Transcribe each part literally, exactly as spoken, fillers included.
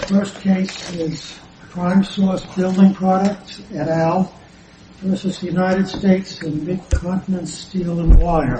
First case is Prime Source Building Products et al. Versus United States and Mid-Continent Steel and Wire,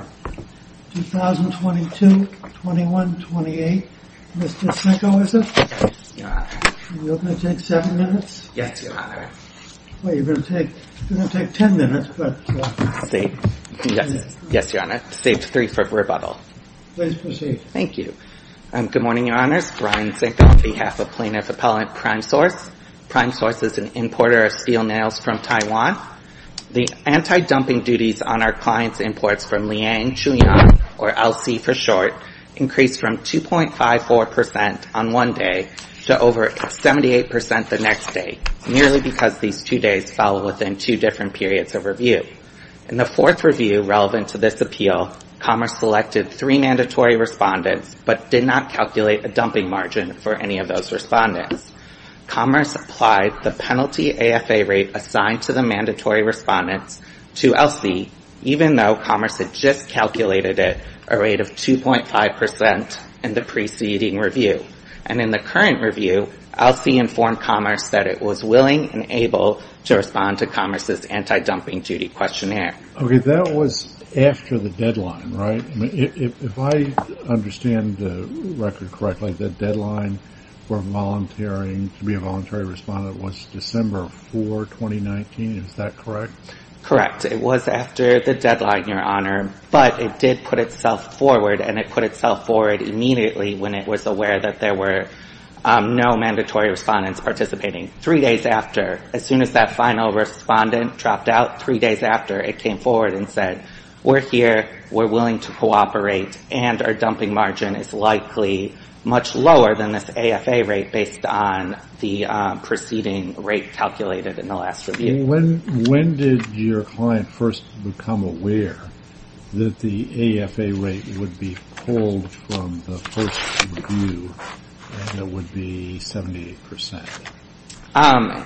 twenty twenty-two, twenty-one, twenty-eight. Mister Cinco, is it? Yes, Your Honor. You're going to take seven minutes? Yes, Your Honor. Well, you're going to take you're going to take ten minutes, but uh, Save. Yes, yes, Your Honor. Saved three for rebuttal. Please proceed. Thank you. Um, good morning, Your Honors. Brian Cinco on behalf of Plaintiff Appellant Prime Source. Prime Source is an importer of steel nails from Taiwan. The anti-dumping duties on our clients' imports from Liang Chuyang, or L C for short, increased from two point five four percent on one day to over seventy-eight percent the next day, merely because these two days fell within two different periods of review. In the fourth review relevant to this appeal, Commerce selected three mandatory respondents, but did not calculate a dumping margin for any of those respondents. Commerce applied the penalty A F A rate assigned to the mandatory respondents to L C, even though Commerce had just calculated it a rate of two point five percent in the preceding review. And in the current review, L C informed Commerce that it was willing and able to respond to Commerce's anti-dumping duty questionnaire. Okay, that was after the deadline, right? I mean, if, if I understand the record correctly, the deadline for volunteering to be a voluntary respondent was December fourth, twenty nineteen. Is that correct? Correct. It was after the deadline, Your Honor, but it did put itself forward, and it put itself forward immediately when it was aware that there were um, no mandatory respondents participating. Three days after, as soon as that final respondent dropped out, three days after, it came forward and said, we're here, we're willing to cooperate, and our dumping margin is likely much lower than this A F A rate based on the uh, preceding rate calculated in the last review. When when did your client first become aware that the A F A rate would be pulled from the first review and it would be seventy-eight percent? Um,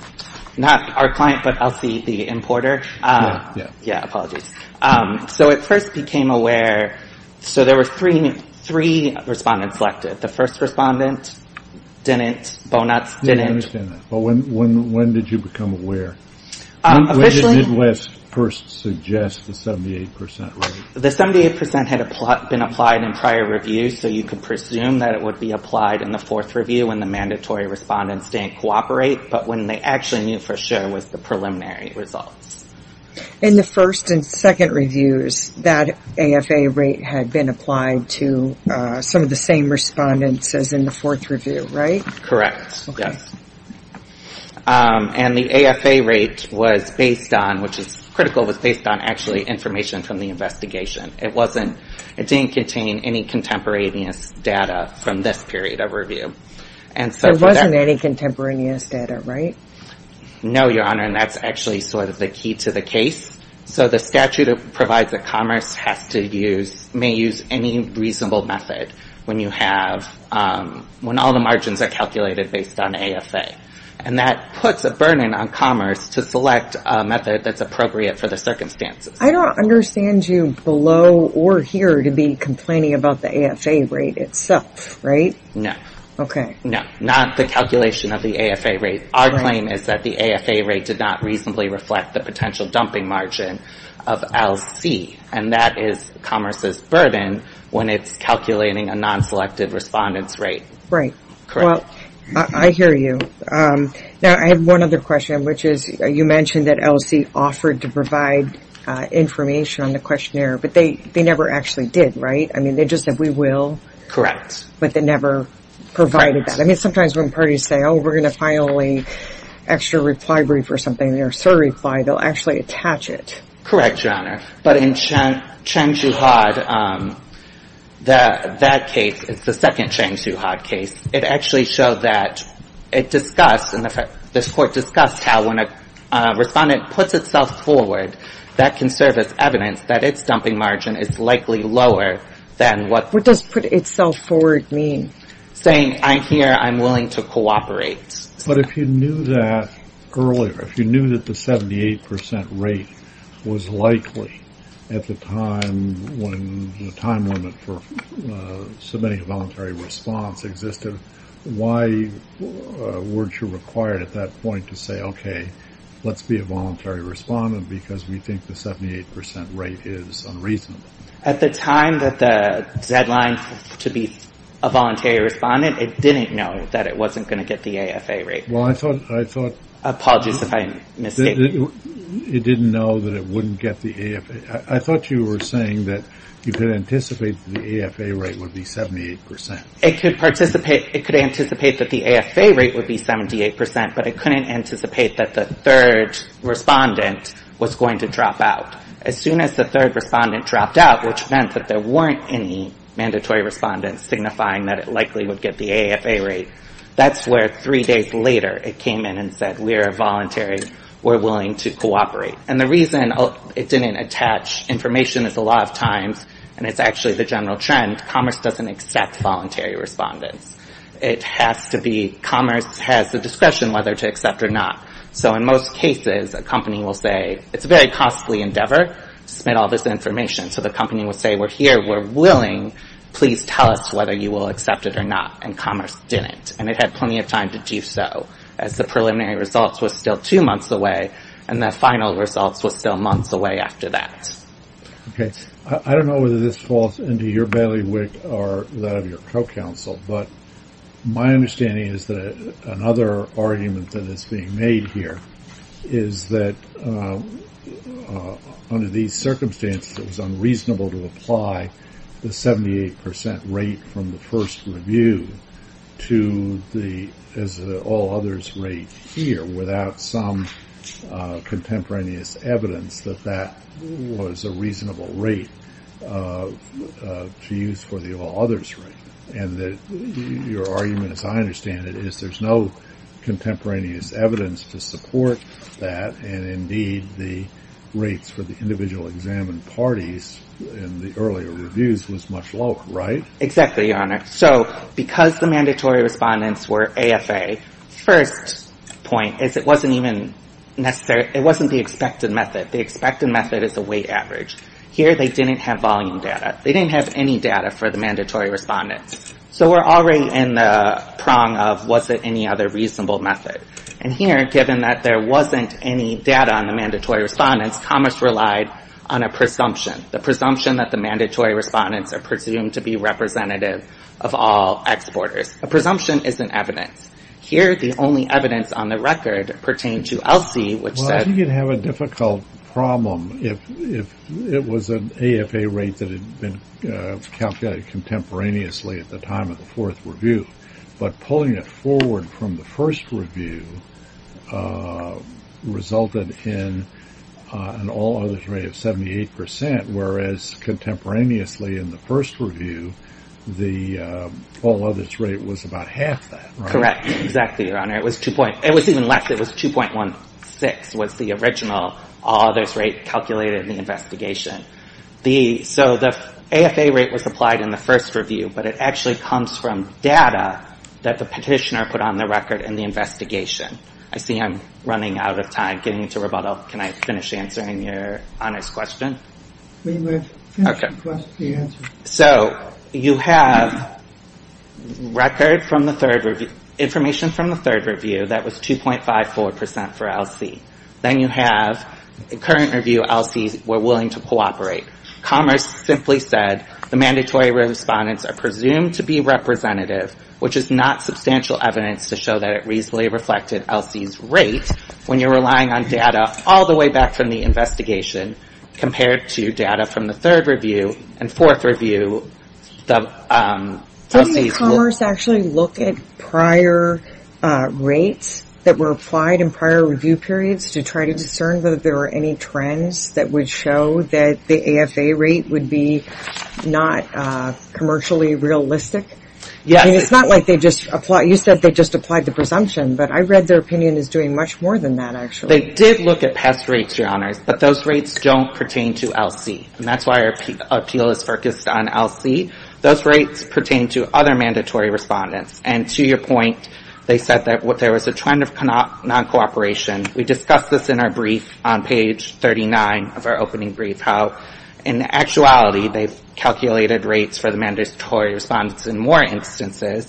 not our client, but L C, the importer. Uh, yeah, yeah. Yeah, apologies. Um, so it first became aware, so there were three Three respondents selected. The first respondent didn't, Bonuts didn't. Yeah, I understand that. But when, when, when did you become aware? Um, when, officially, when did Midwest first suggest the seventy-eight percent rate? The seventy-eight percent had apply, been applied in prior reviews, so you could presume that it would be applied in the fourth review when the mandatory respondents didn't cooperate, but when they actually knew for sure was the preliminary results. In the first and second reviews, that A F A rate had been applied to uh, some of the same respondents as in the fourth review, right? Correct. Okay. Yes. Um, and the A F A rate was based on, which is critical, was based on actually information from the investigation. It wasn't, it didn't contain any contemporaneous data from this period of review. And so there wasn't that, any contemporaneous data, right? No, Your Honor, and that's actually sort of the key to the case. So the statute provides that Commerce has to use, may use any reasonable method when you have, um, when all the margins are calculated based on A F A. And that puts a burden on Commerce to select a method that's appropriate for the circumstances. I don't understand you below or here to be complaining about the A F A rate itself, right? No. Okay. No, not the calculation of the A F A rate. Our right. claim is that the A F A rate did not reasonably reflect the potential dumping margin of L C, and that is Commerce's burden when it's calculating a non-selected respondent's rate. Right. Correct. Well, I, I hear you. Um, now, I have one other question, which is uh, you mentioned that L C offered to provide uh, information on the questionnaire, but they, they never actually did, right? I mean, they just said, we will. Correct. But they never provided Correct. that. I mean, sometimes when parties say, oh, we're going to finally extra reply brief or something, their SIR reply, they'll actually attach it. Correct, Your Honor. But in Chang, Chang Shuhad, um, that, that case, it's the second Chang Shuhad case, it actually showed that it discussed, and the, this court discussed how when a uh, respondent puts itself forward, that can serve as evidence that its dumping margin is likely lower than what... What does put itself forward mean? Saying, I'm here, I'm willing to cooperate. But if you knew that earlier, if you knew that the seventy-eight percent rate was likely at the time when the time limit for uh, submitting a voluntary response existed, why uh, weren't you required at that point to say, okay, let's be a voluntary respondent because we think the seventy-eight percent rate is unreasonable? At the time that the deadline to be a voluntary respondent, it didn't know that it wasn't going to get the A F A rate. Well, I thought, I thought. Apologies if I misstate. It, it, it didn't know that it wouldn't get the A F A. I, I thought you were saying that you could anticipate that the A F A rate would be seventy-eight percent. It could participate, it could anticipate that the A F A rate would be seventy-eight percent, but it couldn't anticipate that the third respondent was going to drop out. As soon as the third respondent dropped out, which meant that there weren't any mandatory respondents signifying that it likely would get the A F A rate, that's where three days later it came in and said, we're voluntary, we're willing to cooperate. And the reason it didn't attach information is a lot of times, and it's actually the general trend, Commerce doesn't accept voluntary respondents. It has to be, Commerce has the discretion whether to accept or not. So in most cases, a company will say, it's a very costly endeavor to submit all this information. So the company will say, we're here, we're willing, please tell us whether you will accept it or not. And Commerce didn't. And it had plenty of time to do so, as the preliminary results was still two months away, and the final results was still months away after that. Okay. I, I don't know whether this falls into your bailiwick or that of your co-counsel, but my understanding is that another argument that is being made here is that uh, uh, under these circumstances it was unreasonable to apply the seventy-eight percent rate from the first review to the as a all others rate here without some uh, contemporaneous evidence that that was a reasonable rate uh, uh, to use for the all others rate. And that your argument, as I understand it, is there's no contemporaneous evidence to support that, and indeed the rates for the individual examined parties in the earlier reviews was much lower, right? Exactly, Your Honor. So because the mandatory respondents were A F A, first point is it wasn't even necessary, it wasn't the expected method. The expected method is a weight average. Here they didn't have volume data. They didn't have any data for the mandatory respondents. So we're already in the prong of was it any other reasonable method. And here, given that there wasn't any data on the mandatory respondents, Commerce relied on a presumption, the presumption that the mandatory respondents are presumed to be representative of all exporters. A presumption isn't evidence. Here, the only evidence on the record pertained to L C, which well, said... I think you'd have a difficult problem if if it was an A F A rate that had been uh, calculated contemporaneously at the time of the fourth review. But pulling it forward from the first review uh, resulted in uh, an all others rate of seventy-eight percent, whereas contemporaneously in the first review, the uh, all others rate was about half that, right? Correct. Exactly, Your Honor. It was two point, it was even less. It was two point one six was the original all others rate calculated in the investigation. The, so the A F A rate was applied in the first review, but it actually comes from data that the petitioner put on the record in the investigation. I see I'm running out of time getting into rebuttal. Can I finish answering your Honor's question? We will finish Okay. the question, the answer. So you have record from the third review, information from the third review that was two point five four percent for L C. Then you have current review L Cs were willing to cooperate. Commerce simply said the mandatory respondents are presumed to be representative, which is not substantial evidence to show that it reasonably reflected L C's rate when you're relying on data all the way back from the investigation compared to data from the third review and fourth review. The um, L Didn't Cs Commerce actually look at prior uh, rates that were applied in prior review periods to try to discern whether there were any trends that would show that the A F A rate would be not uh, commercially realistic? Yes. I mean, it's not like they just apply. You said they just applied the presumption, but I read their opinion as doing much more than that, actually. They did look at past rates, Your Honors, but those rates don't pertain to L C, and that's why our appeal is focused on L C. Those rates pertain to other mandatory respondents, and to your point, they said that what, there was a trend of non-cooperation. We discussed this in our brief on page thirty-nine of our opening brief, how in actuality they've calculated rates for the mandatory respondents in more instances,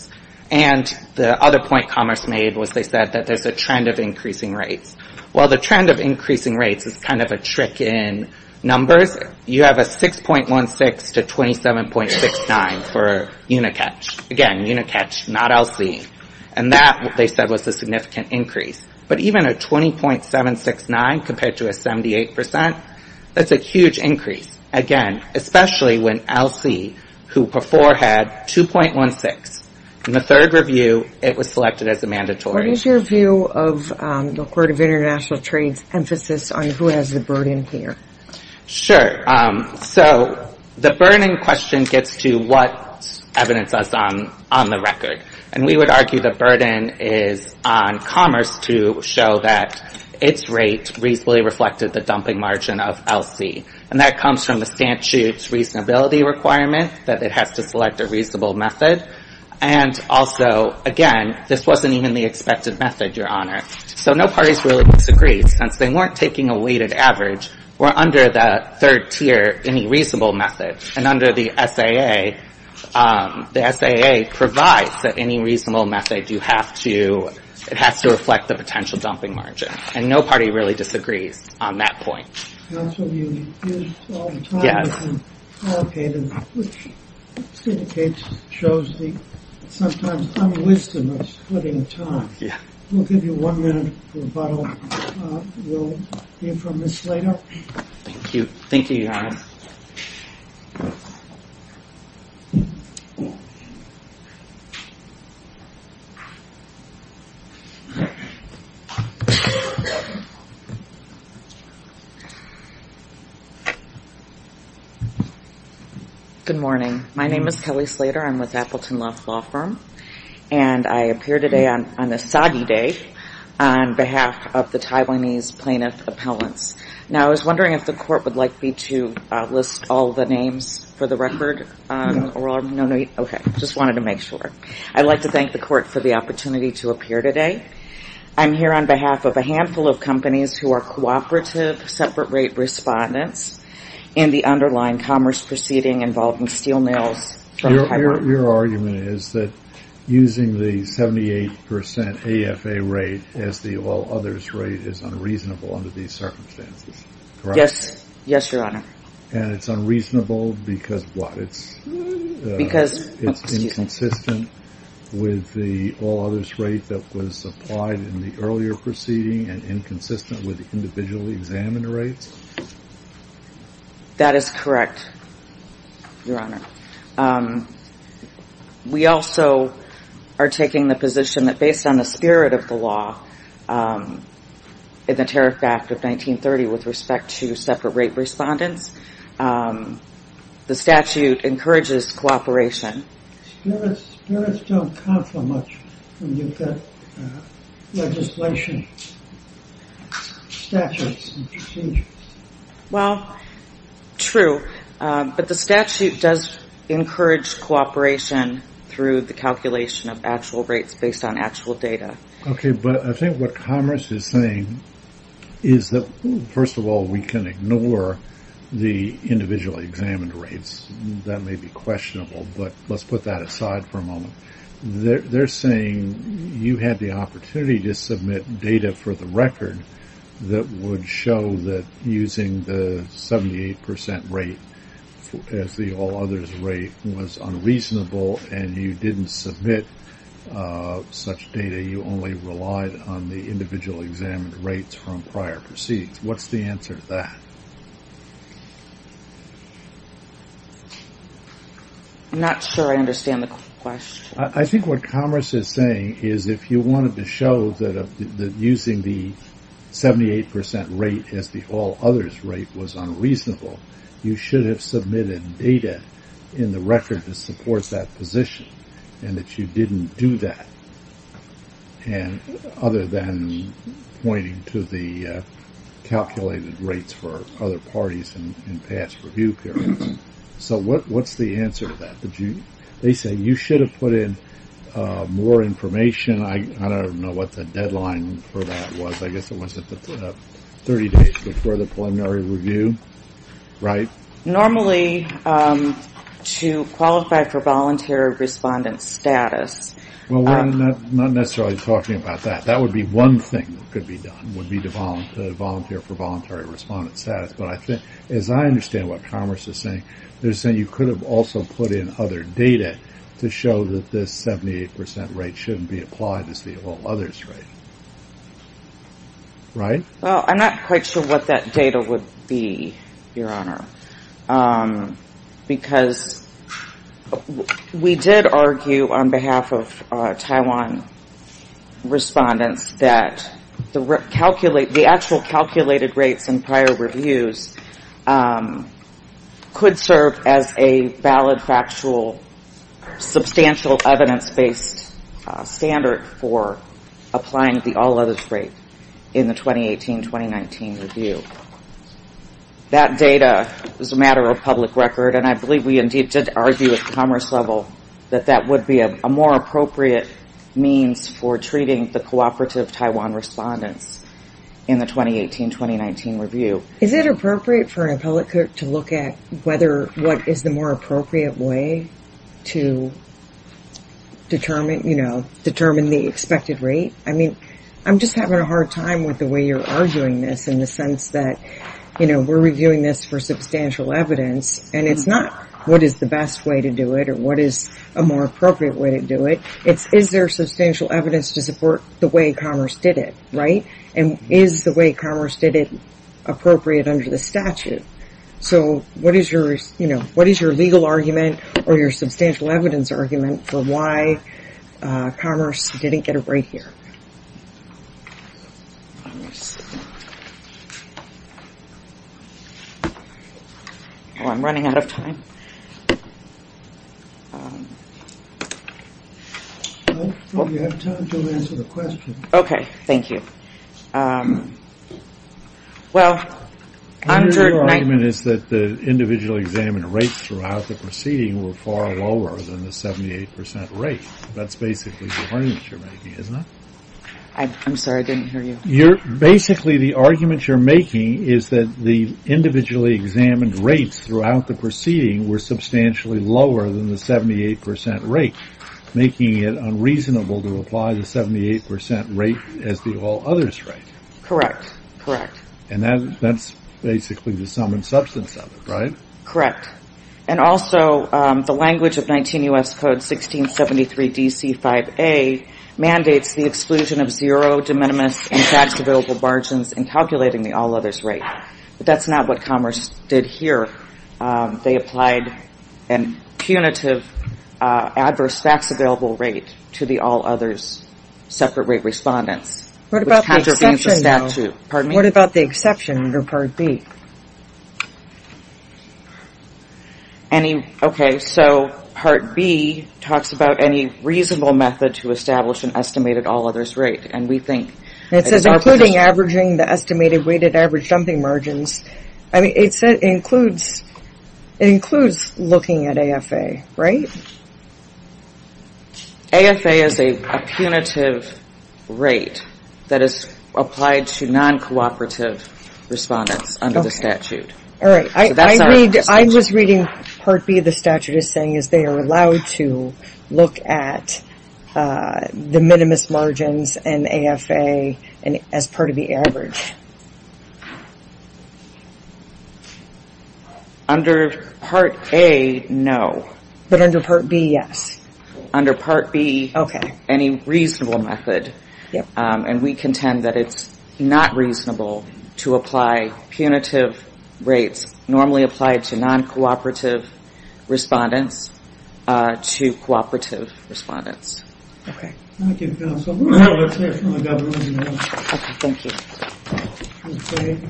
And the other point Commerce made was they said that there's a trend of increasing rates. Well, the trend of increasing rates is kind of a trick in numbers. You have a six point one six to twenty-seven point six nine for Unicatch. Again, Unicatch, not L C. And that, they said, was a significant increase. But even a twenty point seven six nine compared to a seventy-eight percent, that's a huge increase. Again, especially when L C, who before had two point one six. In the third review, it was selected as a mandatory. What is your view of um, the Court of International Trade's emphasis on who has the burden here? Sure. Um, so the burden question gets to what evidence is on, on the record. And we would argue the burden is on Commerce to show that its rate reasonably reflected the dumping margin of L C. And that comes from the statute's reasonability requirement, that it has to select a reasonable method. And also, again, this wasn't even the expected method, Your Honor. So no parties really disagree. Since they weren't taking a weighted average, we're under the third tier, any reasonable method. And under the S A A, um, the S A A provides that any reasonable method you have to, it has to reflect the potential dumping margin. And no party really disagrees on that point. Counsel, you use all the time Yes. and allocated, which indicates, shows the sometimes unwisdom of splitting time. Yeah. We'll give you one minute for rebuttal. Uh, we'll hear from Miz Slater. Thank you. Thank you, Your Honor. Good morning. My name is Kelly Slater. I'm with Appleton Luff Law Firm, and I appear today on, on a soggy day on behalf of the Taiwanese plaintiff appellants. Now, I was wondering if the court would like me to uh, list all the names for the record. Um, or no, no, okay. Just wanted to make sure. I'd like to thank the court for the opportunity to appear today. I'm here on behalf of a handful of companies who are cooperative separate rate respondents in the underlying commerce proceeding involving steel nails from your, Taiwan. Your, your argument is that using the seventy-eight percent A F A rate as the all others rate is unreasonable under these circumstances, correct? Yes, yes, Your Honor. And it's unreasonable because what? It's uh, Because it's oh, inconsistent me. with the all others rate that was applied in the earlier proceeding and inconsistent with the individually examined rates? That is correct, Your Honor. Um, we also are taking the position that based on the spirit of the law um, in the Tariff Act of nineteen thirty with respect to separate rate respondents, um, the statute encourages cooperation. Spirits, spirits don't count for much when you've got uh, legislation, statutes, and procedures. Well, true, um, but the statute does encourage cooperation through the calculation of actual rates based on actual data. Okay, but I think what Commerce is saying is that, first of all, we can ignore the individually examined rates. That may be questionable, but let's put that aside for a moment. They're, they're saying you had the opportunity to submit data for the record that would show that using the seventy-eight percent rate as the all others rate was unreasonable, and you didn't submit uh, such data. You only relied on the individual examined rates from prior proceedings. What's the answer to that? I'm not sure I understand the question. I, I think what Commerce is saying is if you wanted to show that, a, that using the seventy-eight percent rate as the all others rate was unreasonable, you should have submitted data in the record to support that position, and that you didn't do that. And other than pointing to the uh, calculated rates for other parties in, in past review periods. So what what's the answer to that? Did you? They say you should have put in Uh, more information. I, I don't know what the deadline for that was. I guess it was at the uh, thirty days before the preliminary review, right? Normally, um, to qualify for voluntary respondent status. Well, we're um, not, not necessarily talking about that. That would be one thing that could be done, would be to volunteer, volunteer for voluntary respondent status. But I think, as I understand what Commerce is saying, they're saying you could have also put in other data to show that this seventy-eight percent rate shouldn't be applied as the all others rate. Right? Well, I'm not quite sure what that data would be, Your Honor, um, because we did argue on behalf of uh, Taiwan respondents that the re- calculate the actual calculated rates in prior reviews um, could serve as a valid, factual, substantial evidence-based uh, standard for applying the all others rate in the twenty eighteen twenty nineteen review. That data is a matter of public record, and I believe we indeed did argue at the Commerce level that that would be a, a more appropriate means for treating the cooperative Taiwan respondents in the twenty eighteen twenty nineteen review. Is it appropriate for an appellate court to look at whether what is the more appropriate way to determine, you know, determine the expected rate? I mean, I'm just having a hard time with the way you're arguing this in the sense that, you know, we're reviewing this for substantial evidence, and it's not what is the best way to do it or what is a more appropriate way to do it. It's, is there substantial evidence to support the way Commerce did it, right? And is the way Commerce did it appropriate under the statute? So what is your, you know, what is your legal argument or your substantial evidence argument for why uh, Commerce didn't get it right here? Oh, I'm running out of time. Um, Well, you have time to answer the question. okay, thank you. Um, well, under Your ni- argument is that the individually examined rates throughout the proceeding were far lower than the seventy-eight percent rate. That's basically the argument you're making, isn't it? I, I'm sorry, I didn't hear you. You're basically the argument you're making is that the individually examined rates throughout the proceeding were substantially lower than the seventy-eight percent rate, making it unreasonable to apply the seventy-eight percent rate as the all others rate. Correct, correct, And that that's basically the sum and substance of it, right? correct. And also, um, the language of nineteen U S Code sixteen seventy-three D C five A mandates the exclusion of zero, de minimis, and tax available margins in calculating the all others rate. But that's not what Commerce did here. Um, they applied an punitive uh, adverse tax available rate to the all others separate rate respondents. What about which the contravenes exception, the statute. though? Pardon me? What about the exception under Part B? Any, okay, so Part B talks about any reasonable method to establish an estimated all others rate, and we think And it says our including position- averaging the estimated weighted average dumping margins. I mean, it said it includes it includes looking at A F A, right? A F A is a, a punitive rate that is applied to non-cooperative respondents under Okay. the statute. All right. I, So that's I our read. I distinction. was reading Part B of the statute is saying is they are allowed to look at uh, the minimus margins and A F A and as part of the average. Under Part A, no. But under Part B, yes. Under Part B, Okay. any reasonable method. Yep. Um, and we contend that it's not reasonable to apply punitive rates normally applied to non-cooperative respondents uh, to cooperative respondents. Okay. Thank you, counsel. Let's hear from the government now. Okay, thank you. Okay.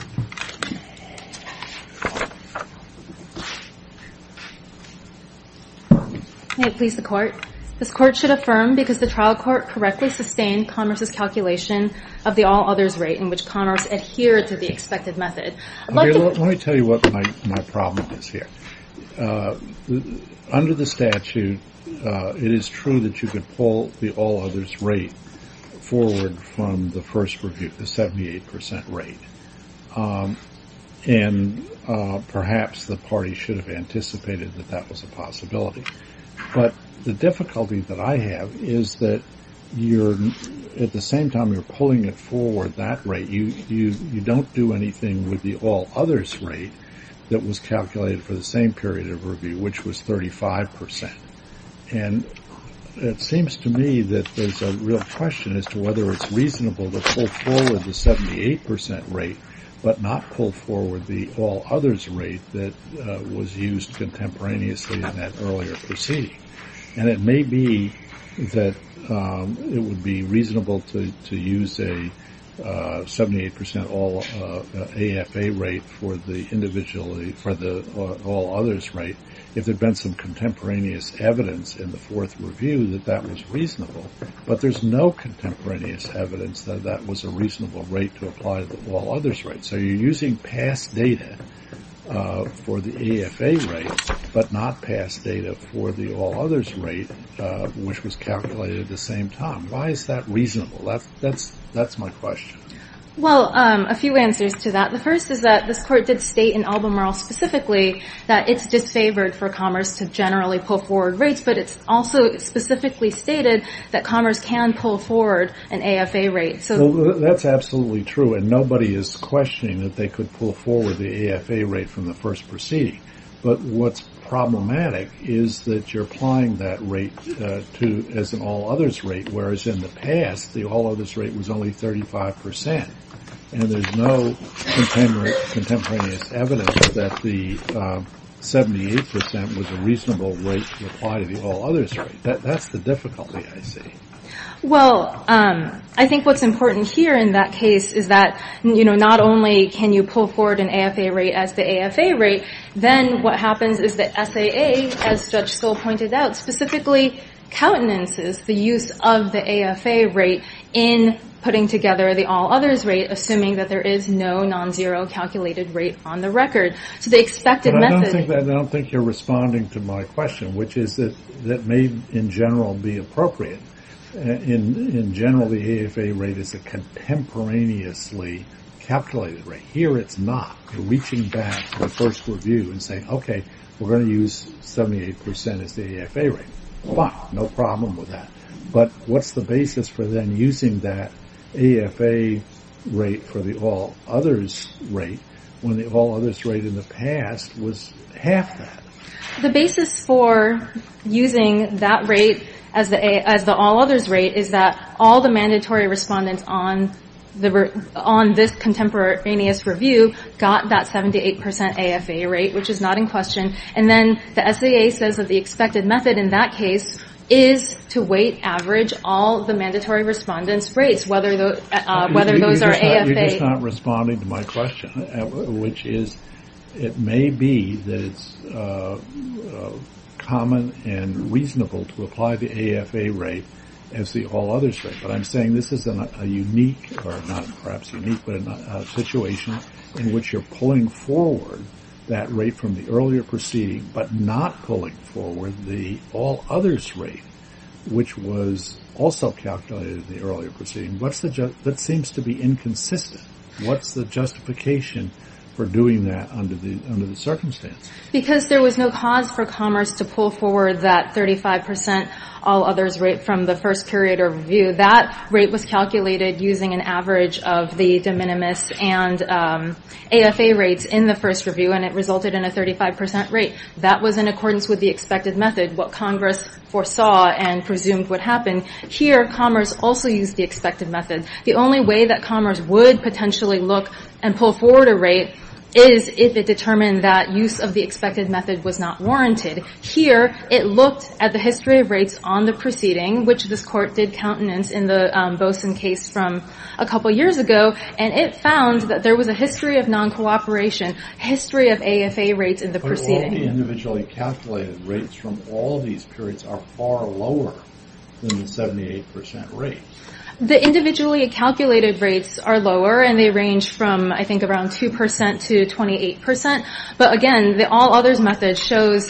May it please the Court. This Court should affirm because the trial court correctly sustained Commerce's calculation of the all others rate in which Commerce adhered to the expected method. I'd like Okay, to... let, let me tell you what my, my problem is here. Uh, under the statute, uh, it is true that you could pull the all others rate forward from the first review, the seventy-eight percent rate. Um, and uh, perhaps the party should have anticipated that that was a possibility. But the difficulty that I have is that you're, at the same time you're pulling it forward that rate, you, you, you don't do anything with the all others rate that was calculated for the same period of review, which was thirty-five percent. And it seems to me that there's a real question as to whether it's reasonable to pull forward the seventy-eight percent rate, but not pull forward the all others rate that uh, was used contemporaneously in that earlier proceeding. And it may be that um, it would be reasonable to, to use a uh, seventy-eight percent all uh, A F A rate for the individually, for the uh, all others rate, if there'd been some contemporaneous evidence in the fourth review that that was reasonable. But there's no contemporaneous evidence that that was a reasonable rate to apply to the all others rate. So you're using past data uh, for the A F A rate, but not past data for the all others rate, uh, which was calculated at the same time. Why is that reasonable? That's that's that's my question. Well, um, a few answers to that. The first is that this court did state in Albemarle specifically that it's disfavored for Commerce to generally pull forward rates, but it's also specifically stated that Commerce can pull forward an A F A rate. So well, that's absolutely true, and nobody is questioning that they could pull forward the A F A rate from the first proceeding. But what's problematic is that you're applying that rate uh, to as an all others rate, whereas in the past the all others rate was only thirty-five percent. And there's no contemporaneous evidence that the uh, seventy-eight percent was a reasonable rate to apply to the all others rate. That, that's the difficulty I see. Well, um, I think what's important here in that case is that, you know, not only can you pull forward an A F A rate as the A F A rate, then what happens is that S A A, as Judge Stoll pointed out, specifically countenances the use of the A F A rate in putting together the all others rate, assuming that there is no non-zero calculated rate on the record. So the expected but I method. Don't think that, I don't think you're responding to my question, which is that that may in general be appropriate. In in general, the A F A rate is a contemporaneously calculated rate. Here, it's not. You're reaching back to the first review and saying, "Okay, we're going to use seventy-eight percent as the A F A rate." Fine, no problem with that. But what's the basis for then using that A F A rate for the all others rate when the all others rate in the past was half that? The basis for using that rate as the A, as the all others rate is that all the mandatory respondents on the on this contemporaneous review got that seventy-eight percent A F A rate, which is not in question. And then the S A A says that the expected method in that case is to weight average all the mandatory respondents' rates, whether the, uh, whether you're, those you're are A F A. Not, you're just not responding to my question, which is, it may be that it's uh, uh, common and reasonable to apply the A F A rate as the all others rate. But I'm saying this is an, a unique, or not perhaps unique, but a, a situation in which you're pulling forward that rate from the earlier proceeding, but not pulling forward the all others rate, which was also calculated in the earlier proceeding. What's the ju- that seems to be inconsistent? What's the justification for doing that under the under the circumstance? Because there was no cause for Commerce to pull forward that thirty-five percent all others rate from the first period of review. That rate was calculated using an average of the de minimis and um, A F A rates in the first review, and it resulted in a thirty-five percent rate. That was in accordance with the expected method, what Congress foresaw and presumed would happen. Here, Commerce also used the expected method. The only way that Commerce would potentially look and pull forward a rate is if it determined that use of the expected method was not warranted. Here, it looked at the history of rates on the proceeding, which this court did countenance in the um, Boson case from a couple years ago, and it found that there was a history of non-cooperation, history of A F A rates in the but proceeding. All the individually calculated rates from all these periods are far lower than the seventy-eight percent rate. The individually calculated rates are lower, and they range from, I think, around two percent to twenty-eight percent. But again, the all others method shows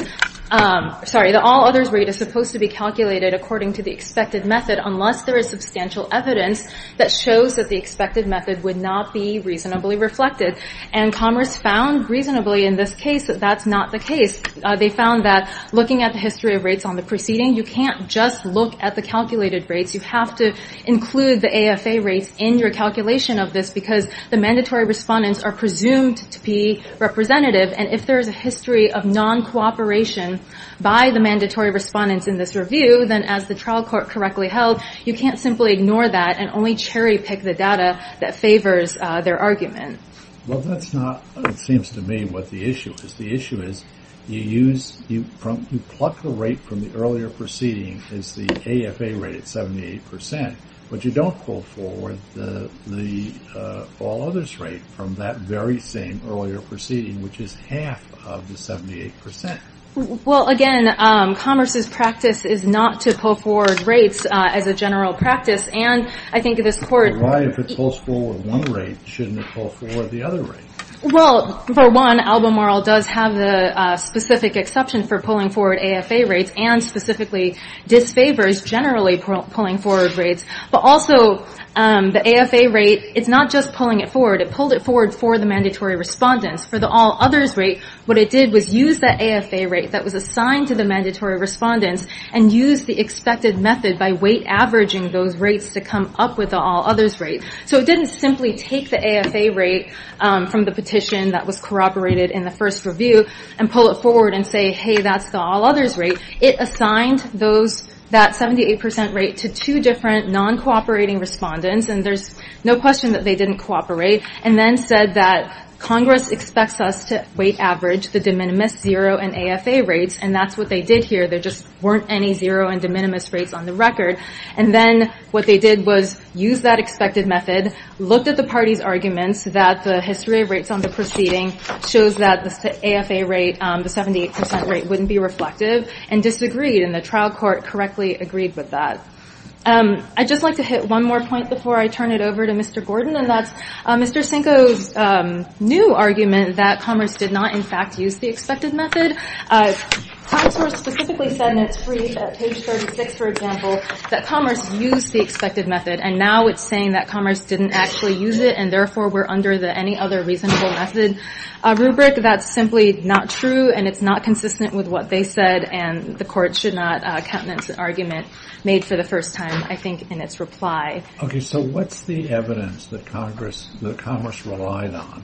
um, sorry, the all others rate is supposed to be calculated according to the expected method unless there is substantial evidence that shows that the expected method would not be reasonably reflected. And Commerce found reasonably in this case that that's not the case. Uh, they found that looking at the history of rates on the proceeding, you can't just look at the calculated rates. You have to include the A F A rates in your calculation of this because the mandatory respondents are presumed to be representative, and if there is a history of non-cooperation by the mandatory respondents in this review, then as the trial court correctly held, you can't simply ignore that and only cherry pick the data that favors uh, their argument. Well, that's not, it seems to me, what the issue is. The issue is you use, you from you pluck the rate from the earlier proceeding is the A F A rate at seventy-eight percent, but you don't pull forward the the uh, all others rate from that very same earlier proceeding, which is half of the seventy-eight percent. Well, again, um, Commerce's practice is not to pull forward rates uh, as a general practice, and I think this court... Well, why, if it pulls forward one rate, shouldn't it pull forward the other rate? Well, for one, Albemarle does have the uh, specific exception for pulling forward A F A rates and specifically disfavors generally pull- pulling forward rates. But also, um, the A F A rate, it's not just pulling it forward. It pulled it forward for the mandatory respondents. For the all others rate, what it did was use that A F A rate that was assigned to the mandatory respondents and use the expected method by weight averaging those rates to come up with the all others rate. So it didn't simply take the A F A rate um, from the petition that was corroborated in the first review and pull it forward and say, hey, that's the all others rate. It assigned those that seventy-eight percent rate to two different non-cooperating respondents, and there's no question that they didn't cooperate, and then said that Congress expects us to weight average the de minimis, zero, and A F A rates, and that's what they did here. There just weren't any zero and de minimis rates on the record. And then what they did was use that expected method, looked at the parties' arguments that the history of rates on the proceeding shows that the A F A rate, um, the seventy-eight percent rate, wouldn't be reflective, and disagreed, and the trial court correctly agreed with that. Um, I'd just like to hit one more point before I turn it over to Mister Gordon, and that's uh, Mister Cinco's um, new argument that Commerce did not, in fact, use the expected method. Uh, TimeSource specifically said in its brief at page thirty-six, for example, that Commerce used the expected method, and now it's saying that Commerce didn't actually use it, and therefore we're under the any other reasonable method uh, rubric. That's simply not true, and it's not consistent with what they said, and the court should not uh, countenance an argument made for the first time, I think, in its reply. Okay, so what's the evidence that Congress, that Commerce relied on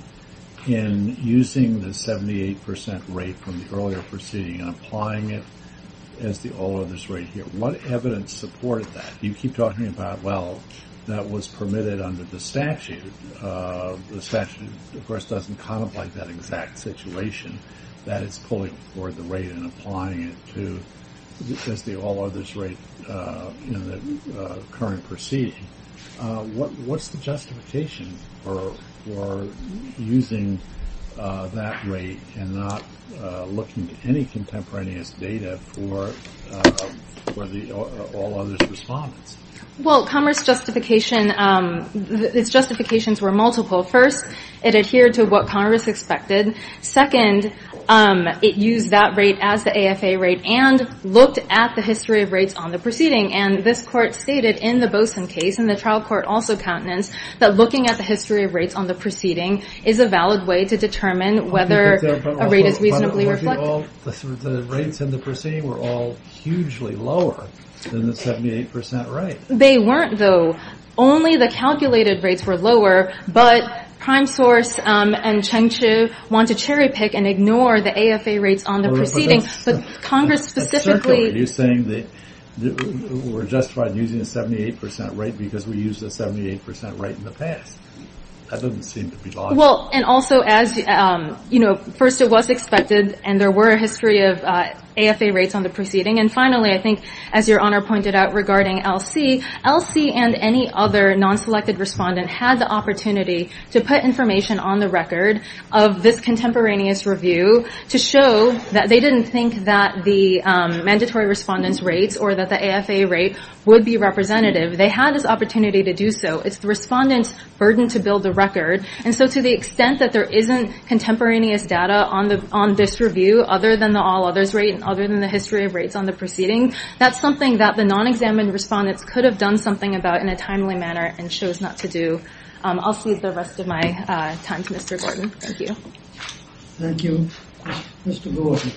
in using the seventy-eight percent rate from the earlier proceeding and applying it as the all others rate here? What evidence supported that? You keep talking about, well, that was permitted under the statute. Uh, the statute, of course, doesn't contemplate that exact situation, that it's pulling forward the rate and applying it to as the all others rate uh, in the uh, current proceeding. Uh, what what's the justification for for using uh, that rate and not uh, looking to any contemporaneous data for uh, for the all others respondents? Well, Commerce justification, um, th- its justifications were multiple. First, it adhered to what Congress expected. Second, um, it used that rate as the A F A rate and looked at the history of rates on the proceeding. And this court stated in the Boson case, and the trial court also countenanced, that looking at the history of rates on the proceeding is a valid way to determine whether okay, but there, but a also, rate is reasonably but reflected. All, the, the rates in the proceeding were all hugely lower than the seventy-eight percent rate. They weren't, though. Only the calculated rates were lower, but PrimeSource um, and Chengchi want to cherry pick and ignore the A F A rates on the well, proceeding. But, but Congress that's specifically... Are you saying that, that we're justified using a seventy-eight percent rate because we used a seventy-eight percent rate in the past? That doesn't seem to be logical. Well, and also as, um, you know, first it was expected, and there were a history of uh, A F A rates on the proceeding. And finally, I think, as Your Honor pointed out regarding L C, L C and any other non-selected respondent had the opportunity to put information on the record of this contemporaneous review to show that they didn't think that the um, mandatory respondents' rates or that the A F A rate would be representative. They had this opportunity to do so. It's the respondent's burden to build the record. And so to the extent that there isn't contemporaneous data on the on this review other than the all others rate and other than the history of rates on the proceeding, that's something that the non-examined respondents could have done something about in a timely manner and chose not to do. Um, I'll cede the rest of my uh, time to Mister Gordon. Thank you. Thank you. Mister Gordon.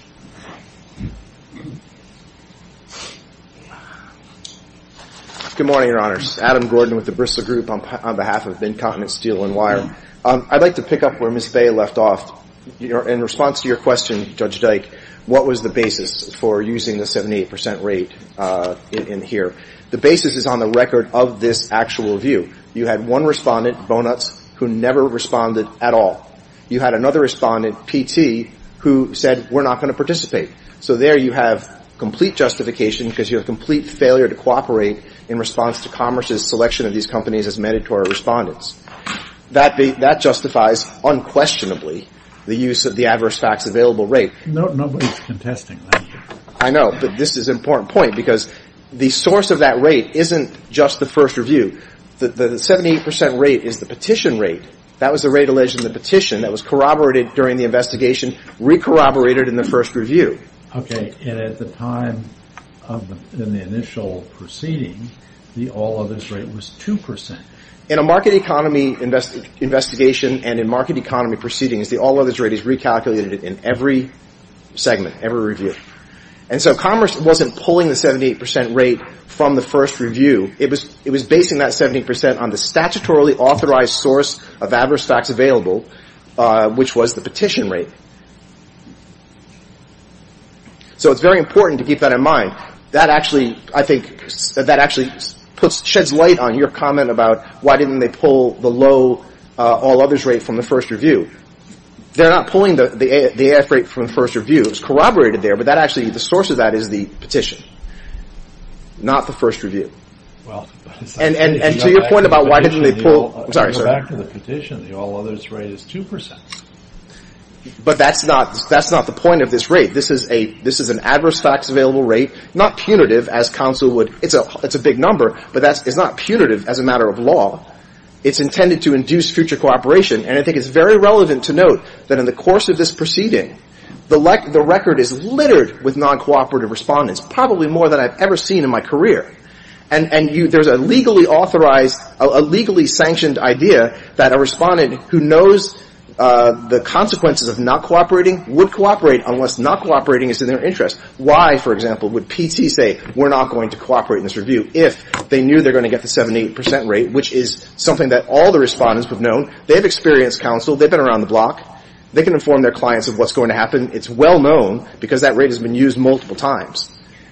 Good morning, Your Honors. Adam Gordon with the Bristol Group on, on behalf of Mid-Continent Steel and Wire. Um, I'd like to pick up where Miz Bay left off. In response to your question, Judge Dyke, what was the basis for using the seventy-eight percent rate uh, in, in here? The basis is on the record of this actual review. You had one respondent, Bonuts, who never responded at all. You had another respondent, P T, who said, we're not going to participate. So there you have complete justification because you have complete failure to cooperate in response to Commerce's selection of these companies as mandatory respondents. That be, that justifies unquestionably the use of the adverse facts available rate. No, nobody's contesting that. I know, but this is an important point because the source of that rate isn't just the first review. The, the seventy-eight percent rate is the petition rate. That was the rate alleged in the petition that was corroborated during the investigation, re-corroborated in the first review. Okay, and at the time of the, in the initial proceeding, the all others rate was two percent. In a market economy invest, investigation and in market economy proceedings, the all others rate is recalculated in every segment, every review. And so Commerce wasn't pulling the seventy-eight percent rate from the first review. It was, it was basing that seventy percent on the statutorily authorized source of adverse facts available, uh, which was the petition rate. So it's very important to keep that in mind. That actually, I think, that actually puts, sheds light on your comment about why didn't they pull the low, uh, all others rate from the first review. They're not pulling the, the, the A F rate from the first review. It was corroborated there, but that actually, the source of that is the petition, not the first review. Well, and, and, and to your point to about the why petition, didn't they pull, all, I'm sorry, go sir. back to the petition, the all others rate is two percent. But that's not, that's not the point of this rate. This is a, this is an adverse facts available rate, not punitive as counsel would, it's a, it's a big number, but that's, it's not punitive as a matter of law. It's intended to induce future cooperation, and I think it's very relevant to note that in the course of this proceeding, the, lec- the record is littered with non-cooperative respondents, probably more than I've ever seen in my career. And, and you, there's a legally authorized, a, a legally sanctioned idea that a respondent who knows uh, the consequences of not cooperating would cooperate unless not cooperating is in their interest. Why, for example, would P T say, we're not going to cooperate in this review if they knew they're going to get the seventy-eight percent rate, which is something that all the respondents have known. They've experienced counsel. They've been around the block. They can inform their clients of what's going to happen. It's well known because that rate has been used multiple times.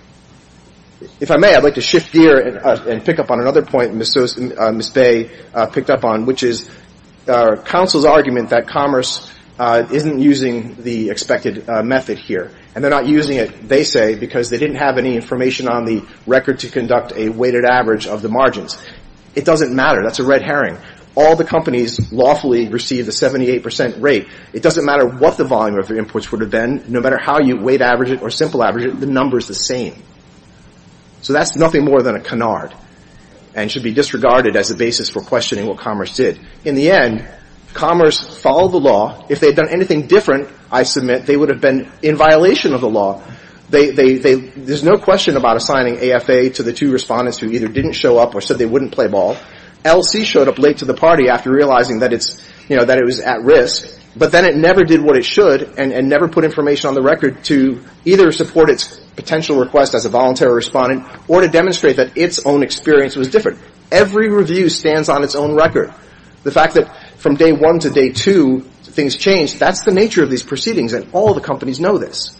If I may, I'd like to shift gear and, uh, and pick up on another point Miz Sos- uh, Miz Bay uh, picked up on, which is uh, counsel's argument that Commerce uh, isn't using the expected uh, method here. And they're not using it, they say, because they didn't have any information on the record to conduct a weighted average of the margins. It doesn't matter. That's a red herring. All the companies lawfully receive the seventy-eight percent rate. It doesn't matter what the volume of their imports would have been. No matter how you weight average it or simple average it, the number's the same. So that's nothing more than a canard and should be disregarded as a basis for questioning what Commerce did. In the end, Commerce followed the law. If they had done anything different, I submit, they would have been in violation of the law. They, they, they, there's no question about assigning A F A to the two respondents who either didn't show up or said they wouldn't play ball. L C showed up late to the party after realizing that it's, you know, that it was at risk, but then it never did what it should and, and never put information on the record to either support its potential request as a voluntary respondent or to demonstrate that its own experience was different. Every review stands on its own record. The fact that from day one to day two, things changed, that's the nature of these proceedings, and all the companies know this.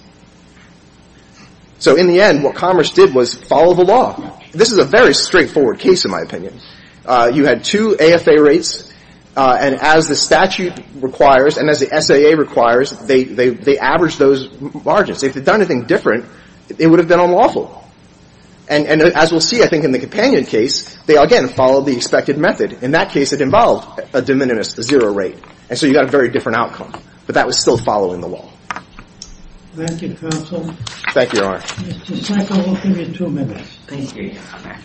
So in the end, what Commerce did was follow the law. This is a very straightforward case, in my opinion. Uh, you had two A F A rates, uh, and as the statute requires and as the S A A requires, they, they, they averaged those margins. If they'd done anything different, it would have been unlawful. And, and as we'll see, I think in the companion case, they again followed the expected method. In that case, it involved a de minimis, a zero rate. And so you got a very different outcome. But that was still following the law. Thank you, counsel. Thank you, Your Honor. Mister Senko, we'll give you two minutes. Thank you, Your Honor.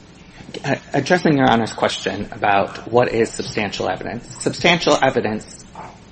Addressing Your Honor's question about what is substantial evidence. Substantial evidence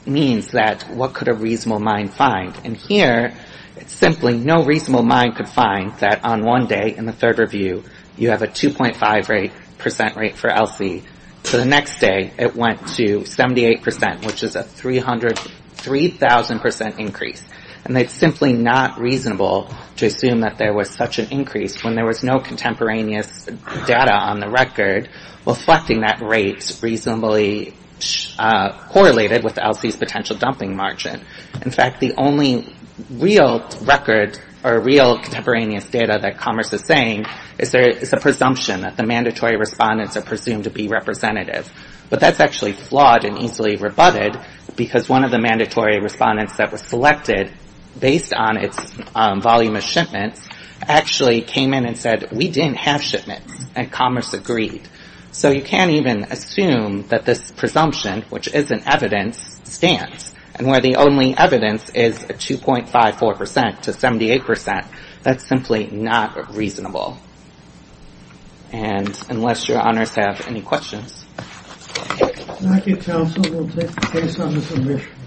means that what could a reasonable mind find? And here, it's simply no reasonable mind could find that on one day in the third review, you have a two point five percent rate for L C. So the next day, it went to seventy-eight percent, which is a three hundred, three thousand percent increase. And it's simply not reasonable to assume that there was such an increase when there was no contemporaneous data on the record reflecting that rate reasonably uh, correlated with L C's potential dumping margin. In fact, the only real record or real contemporaneous data that Commerce is saying is there is a presumption that the mandatory respondents are presumed to be representative. But that's actually flawed and easily rebutted because one of the mandatory respondents that was selected based on its um, volume of shipments actually came in and said, we didn't have shipments, and Commerce agreed. So you can't even assume that this presumption, which isn't evidence, stands. And where the only evidence is a two point five four percent to seventy-eight percent, that's simply not reasonable. And unless your honors have any questions. Thank you, counsel. We'll take the case on the submission.